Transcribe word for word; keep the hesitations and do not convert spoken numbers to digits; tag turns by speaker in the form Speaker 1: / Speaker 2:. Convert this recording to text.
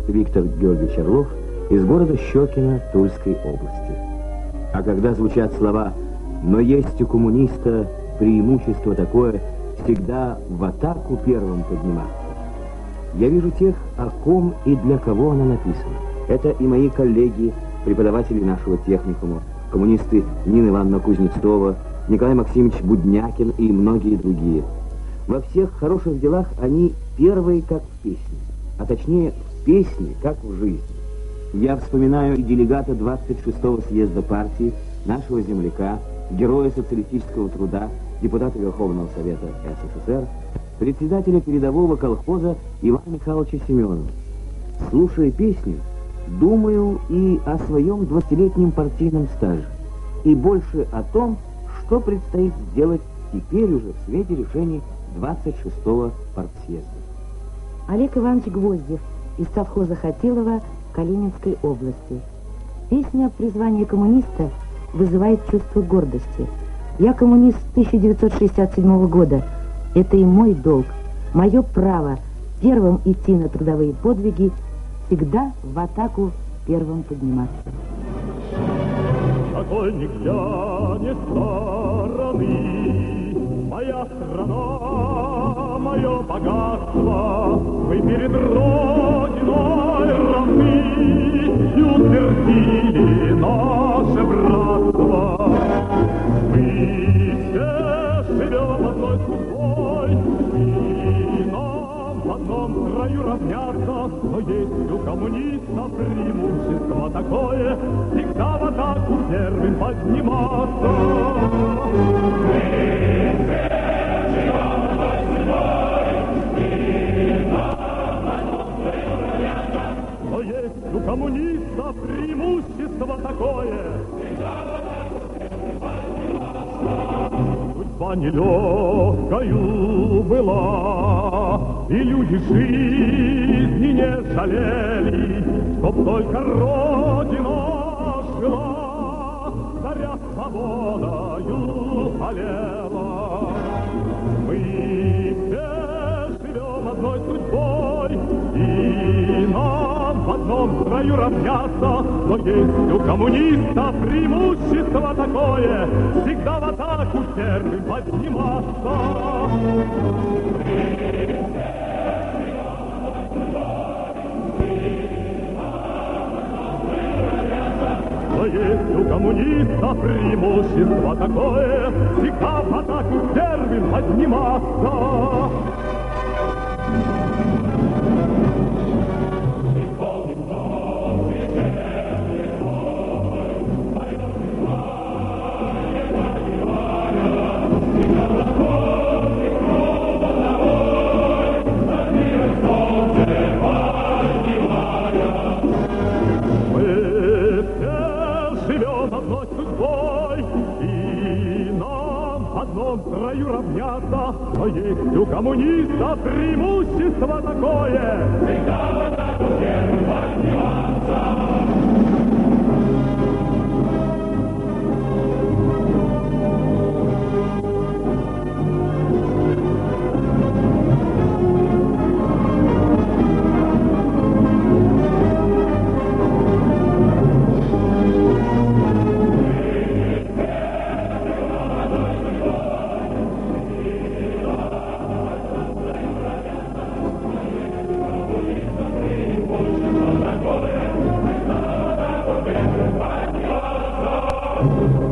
Speaker 1: Виктор Георгиевич Орлов из города Щекино Тульской области. А когда звучат слова «но есть у коммуниста преимущество такое, всегда в атаку первым подниматься», я вижу тех, о ком и для кого она написана. Это и мои коллеги, преподаватели нашего техникума, коммунисты Нина Ивановна Кузнецова, Николай Максимович Буднякин и многие другие. Во всех хороших делах они первые, как в песне, а точнее в песне, как в жизни. Я вспоминаю и делегата двадцать шестого съезда партии, нашего земляка, героя социалистического труда, депутата Верховного Совета СССР, председателя передового колхоза Ивана Михайловича Семенова. Слушая песню, думаю и о своем двадцатилетнем партийном стаже, и больше о том, что предстоит сделать теперь уже в свете решений двадцать шестого партсъезда.
Speaker 2: Олег Иванович Гвоздев из совхоза Хатилова Калининской области. Песня «Призвание коммуниста» вызывает чувство гордости. Я коммунист тысяча девятьсот шестьдесят седьмого года. Это и мой долг, мое право первым идти на трудовые подвиги, всегда в атаку первым подниматься.
Speaker 3: Школьник я не стороны, моя страна, мое богатство, мы перед Родиной равны и утвердили наше братство. Мы все живем одной судьбой, и нам в одном краю равняться, но есть у коммуниста преимущество такое, всегда в атаку первым подниматься. Мы все живем одной судьбой, и нам в одном краю равняться, но есть у коммуниста преимущество такое, всегда в атаку первым подниматься. Судьба нелегкою была, и люди жизни не жалели, чтоб только Родина жила, царя свободою полела. Мы все живем одной судьбой, и нам в одном краю равняться, но есть у коммуниста преимущество такое, всегда в атаку первым подниматься. Но есть у коммуниста преимущество такое, всегда в атаку первым подниматься. Краю равняться, но есть у коммуниста преимущество такое, всегда в атаку первым подниматься. Thank you.